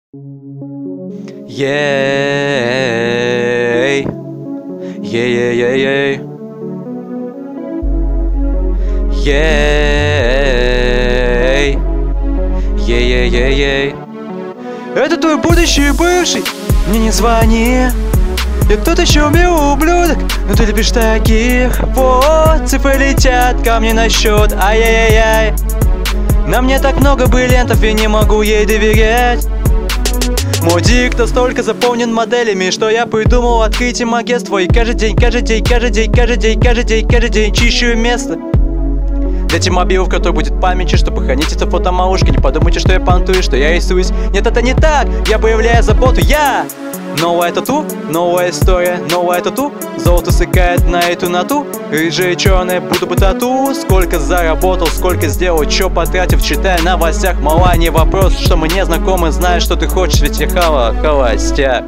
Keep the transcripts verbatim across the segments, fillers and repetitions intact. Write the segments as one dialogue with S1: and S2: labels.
S1: Ей, ей-ей-ей-ей, ей, ей-ей-ей-ей. Это твой будущий бывший, мне не звони. Я тот еще милый ублюдок, но ты любишь таких. Вот, цифры летят ко мне на счет, ай-яй-яй-яй. На мне так много бриллиантов, я не могу ей доверять. Мой дик настолько заполнен моделями, что я придумал открыть им агентство. И каждый день, каждый день, каждый день, каждый день, каждый день, каждый день чищу место для T-Mobile, в которой будет память, чтобы хранить это фото малышки. Не подумайте, что я понтую, что я рисуюсь. Нет, это не так, я проявляю заботу, я. Новая тату, новая история, новая тату. Золото сыкает на эту нату. Рыжая и черная, буду бы тату. Сколько заработал, сколько сделал, чё потратив, читая в новостях. Мала, не вопрос, что мы не знакомы, знаешь, что ты хочешь, ведь я хава, холостяк.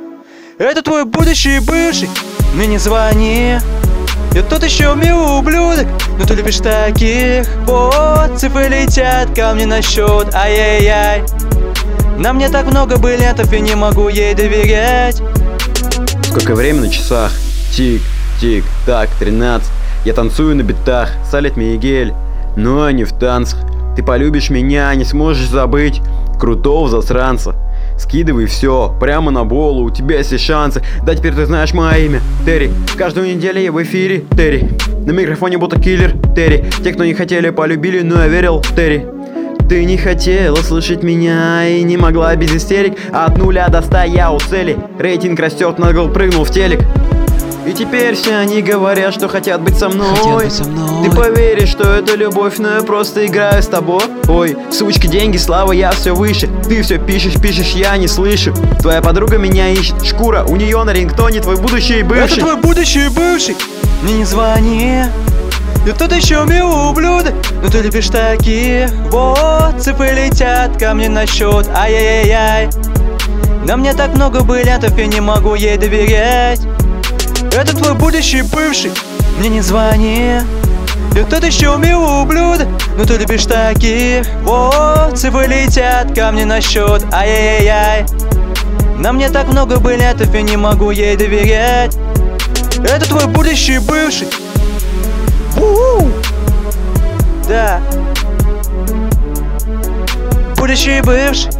S1: Это твой будущий бывший, мне не звони. Я тот еще милый ублюдок, но ты любишь таких. Вот, цифры летят ко мне на счет, ай-яй-яй. На мне так много бриллиантов, я не могу ей доверять.
S2: Сколько время на часах? Тик-тик-так, тринадцать. Я танцую на битах, Салет Мигель. Но не в танцах. Ты полюбишь меня, не сможешь забыть крутого засранца. Скидывай все, прямо на болу, у тебя есть шансы. Да, теперь ты знаешь мое имя, Терри. Каждую неделю я в эфире, Терри. На микрофоне будто киллер, Терри. Те, кто не хотели, полюбили, но я верил, Терри. Ты не хотела слышать меня и не могла без истерик. От нуля до ста я у цели. Рейтинг растет, на гол прыгнул в телек. И теперь все они говорят, что хотят быть со мной.
S1: Хотят быть со мной.
S2: Ты поверишь, что это любовь, но я просто играю с тобой. Ой, сучка, деньги, слава, я все выше. Ты все пишешь, пишешь, я не слышу. Твоя подруга меня ищет, шкура, у нее на рингтоне твой будущий бывший.
S1: Это твой будущий бывший, мне не звони. Я тот еще милый ублюдок, но ты любишь таких. Вот, цифры летят ко мне на счет, ай-яй-яй-яй. На мне так много бриллиантов, я не могу ей доверять. Это твой будущий бывший, мне не звони. Я тот еще милый ублюдок, но ты любишь таких. Вот, цифры летят ко мне на счет, ай-яй-яй-яй. На мне так много бриллиантов, я не могу ей доверять. Это твой будущий бывший. У-у-у. Да. Будущий бывший.